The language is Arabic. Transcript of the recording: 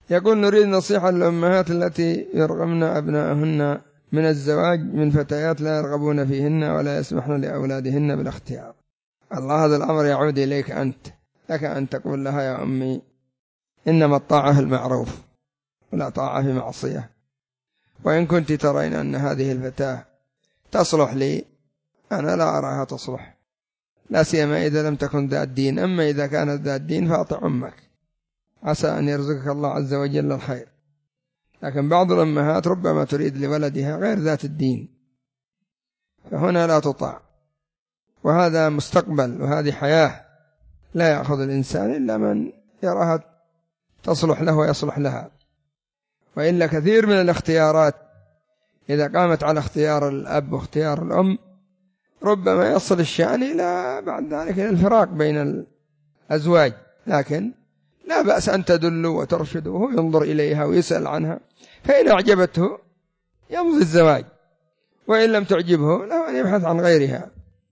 يقول نريد نصيحة للأمهات التي يرغمن أبنائهن من الزواج من فتيات لا يرغبون فيهن ولا يسمحن لأولادهن بالاختيار. الله، هذا الأمر يعود إليك أنت، لك أن تقول لها يا أمي إنما الطاعة في المعروف ولا طاعة في معصية، وإن كنت ترين أن هذه الفتاة تصلح لي أنا لا أراها تصلح، لا سيما إذا لم تكن ذات دين، أما إذا كانت ذات دين فأطع أمك، عسى أن يرزقك الله عز وجل الخير. لكن بعض الأمهات ربما تريد لولدها غير ذات الدين، فهنا لا تطاع، وهذا مستقبل وهذه حياة لا يأخذ الإنسان إلا من يراها تصلح له ويصلح لها. وإلا كثير من الاختيارات إذا قامت على اختيار الأب واختيار الأم ربما يصل الشأن إلى بعد ذلك إلى الفراق بين الأزواج، لكن لا بأس أن تدل وترشد وهو ينظر إليها ويسأل عنها، فإن أعجبته يمضي الزواج، وإن لم تعجبه له أن يبحث عن غيرها.